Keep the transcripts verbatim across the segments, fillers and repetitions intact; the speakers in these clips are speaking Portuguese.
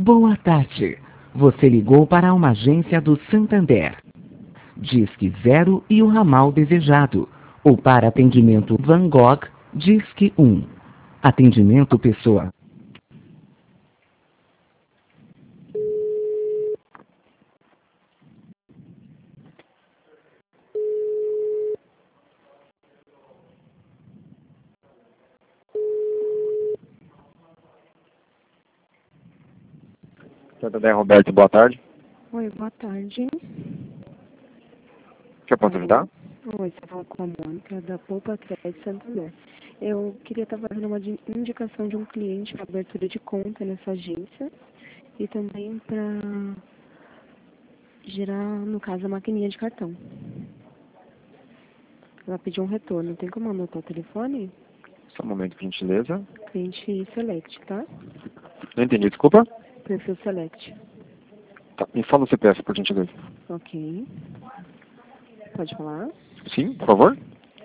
Boa tarde. Você ligou para uma agência do Santander. Disque zero e o ramal desejado. Ou para atendimento Van Gogh, Disque um. Atendimento pessoa. Santander, Roberto, boa tarde. Oi, boa tarde. Que eu posso ajudar? Oi, você fala com a Mônica da Poupa Crédito Santander. Eu queria estar fazendo uma di- indicação de um cliente para abertura de conta nessa agência e também para girar, no caso, a maquininha de cartão. Ela pediu um retorno. Tem como anotar o telefone? Só um momento, por gentileza. Cliente Select, tá? Não entendi, desculpa. Perfil Select. Tá, me fala o C P F, por gentileza. Ok. Pode falar? Sim, por favor.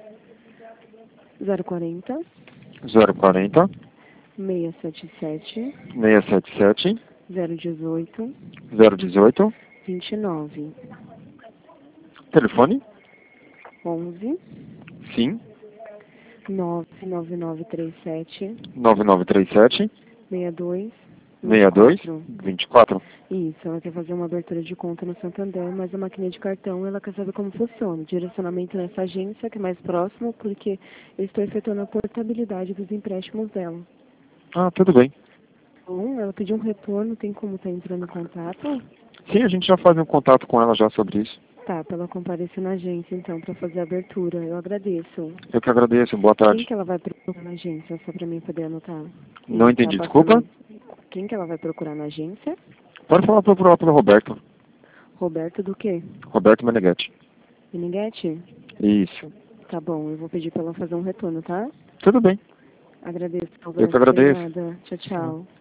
zero quarenta, zero quarenta, seiscentos e setenta e sete, seiscentos e setenta e sete, zero dezoito, zero dezoito. vinte e nove, Telefone? onze, Sim. nove nove nove três sete, nove nove três sete, seis dois, seis dois, quatro. vinte e quatro. Isso, ela quer fazer uma abertura de conta no Santander, mas a maquininha de cartão ela quer saber como funciona. Direcionamento nessa agência, que é mais próximo, porque eu estou efetuando a portabilidade dos empréstimos dela. Ah, tudo bem. Bom, ela pediu um retorno, tem como estar entrando em contato? Sim, a gente já faz um contato com ela já sobre isso. Tá, para ela comparecer na agência, então, para fazer a abertura. Eu agradeço. Eu que agradeço, boa Quem tarde. que ela vai procurar na agência, só para mim poder anotar? Não E tá entendi, passando- desculpa. Quem que ela vai procurar na agência? Pode falar pelo, pelo Roberto. Roberto do quê? Roberto Meneghetti. Meneghetti? Isso. Tá bom, eu vou pedir para ela fazer um retorno, tá? Tudo bem. Agradeço, Eu que Roberto. agradeço. Obrigada. Tchau, tchau.